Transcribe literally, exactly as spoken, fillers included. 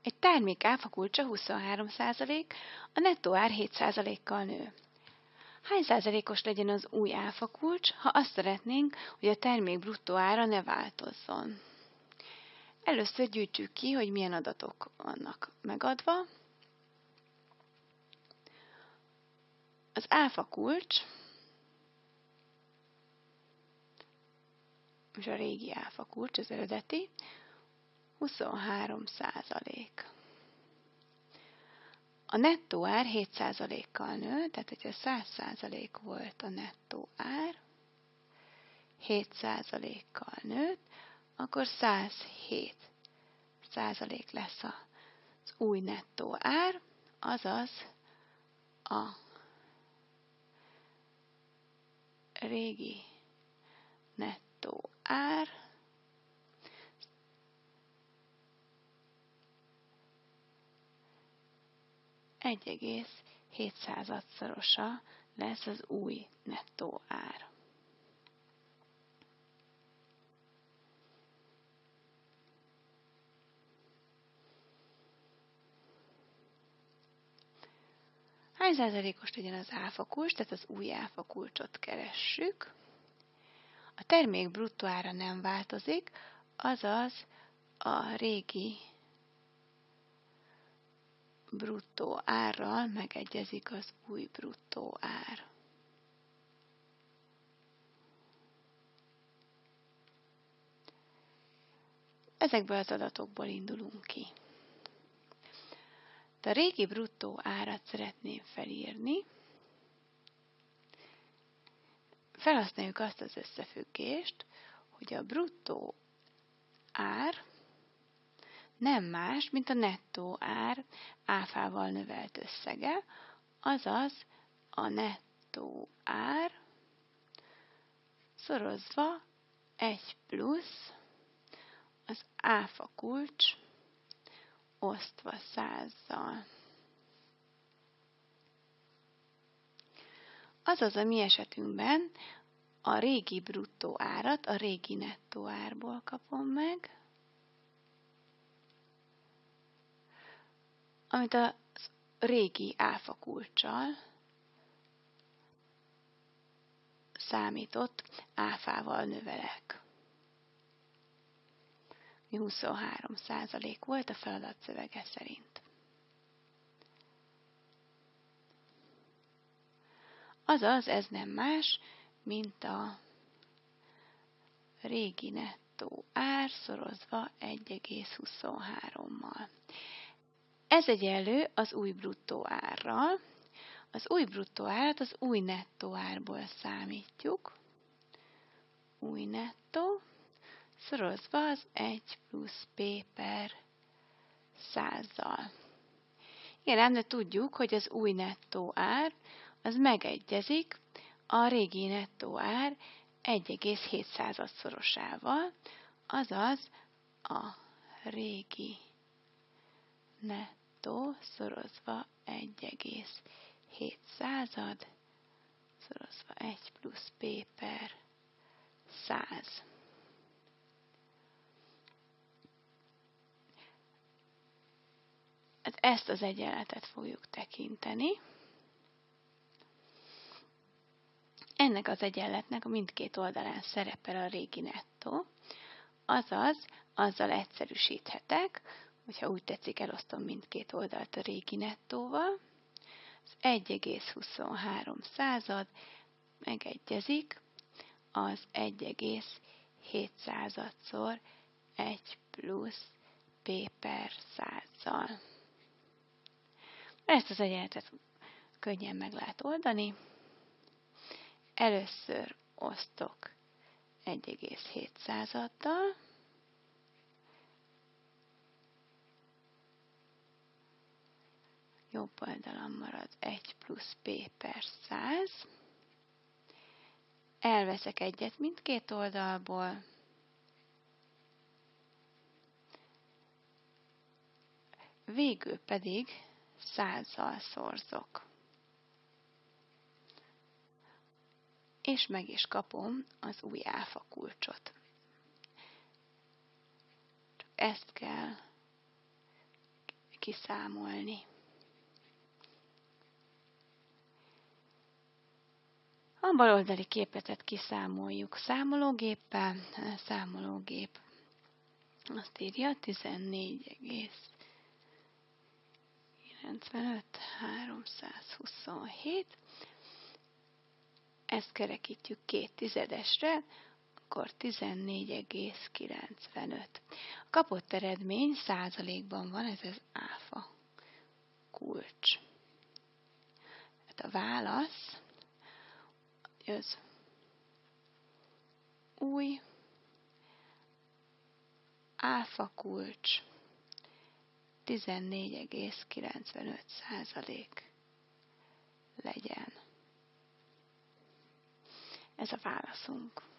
Egy termék áfakulcsa huszonhárom százalék, a nettó ár hét százalékkal nő. Hány százalékos legyen az új áfakulcs, ha azt szeretnénk, hogy a termék bruttó ára ne változzon? Először gyűjtsük ki, hogy milyen adatok vannak megadva. Az áfakulcs, és a régi áfakulcs, az eredeti, huszonhárom százalék. A nettó ár hét százalékkal nő, tehát hogyha száz százalék volt a nettó ár, hét százalékkal nőtt, akkor száz hét százalék lesz az új nettó ár, azaz a régi nettó ár egy egész hét századszorosa lesz az új nettó ár. Hány százalékos legyen az áfakulcs, tehát az új áfakulcsot keressük. A termék bruttó ára nem változik, azaz a régi bruttó árral megegyezik az új bruttó ár. Ezekből az adatokból indulunk ki. De a régi bruttó árat szeretném felírni. Felhasználjuk azt az összefüggést, hogy a bruttó ár nem más, mint a nettó ár áfával növelt összege, azaz a nettó ár szorozva egy plusz az áfakulcs osztva százzal. Azaz a mi esetünkben a régi bruttó árat a régi nettó árból kapom meg, amit a régi áfakulccsal számított áfával növelek. huszonhárom százalék volt a feladat szövege szerint. Azaz ez nem más, mint a régi nettó ár szorozva egy egész huszonhárommal. Ez egyenlő az új bruttó árral. Az új bruttó árat az új nettó árból számítjuk. Új nettó szorozva az egy plusz P per százzal. Igen, ám, de tudjuk, hogy az új nettó ár az megegyezik a régi nettó ár egy egész hét századszorosával, azaz a régi nettó szorozva egy egész hét század szorozva egy plusz P per száz. Ezt az egyenletet fogjuk tekinteni. Ennek az egyenletnek a mindkét oldalán szerepel a régi nettó, azaz azzal egyszerűsíthetek, hogyha úgy tetszik, elosztom mindkét oldalt a régi nettóval. Az egy egész huszonhárom század megegyezik az egy egész hét századszor egy plusz P per százzal. Ezt az egyenletet könnyen meg lehet oldani. Először osztok egy egész hét századdal, jobb oldalon marad egy plusz P per száz, elveszek egyet mindkét oldalból, végül pedig százzal szorzok. És meg is kapom az új áfakulcsot. Csak ezt kell kiszámolni. A baloldali képletet kiszámoljuk számológéppel. A számológép azt írja tizennégy egész kilencvenöt háromszázhuszonhét. Ezt kerekítjük két tizedesre, akkor tizennégy egész kilencvenöt. A kapott eredmény százalékban van, ez az áfa kulcs. Tehát a válasz az új áfa kulcs tizennégy egész kilencvenöt százalék legyen. Ez a válaszunk.